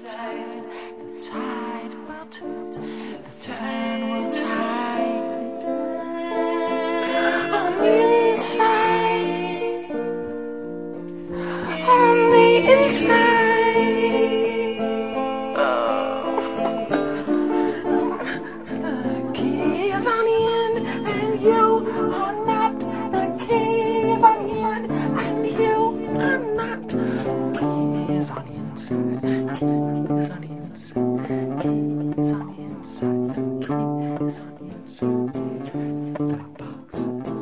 tide will turn, the tide will tide on the inside, on the inside. The key is on the end, and you are not. The key is on the end, and you are not. The key is on the inside. The key is on the inside. The key is on the inside. The key is on the inside. Black box.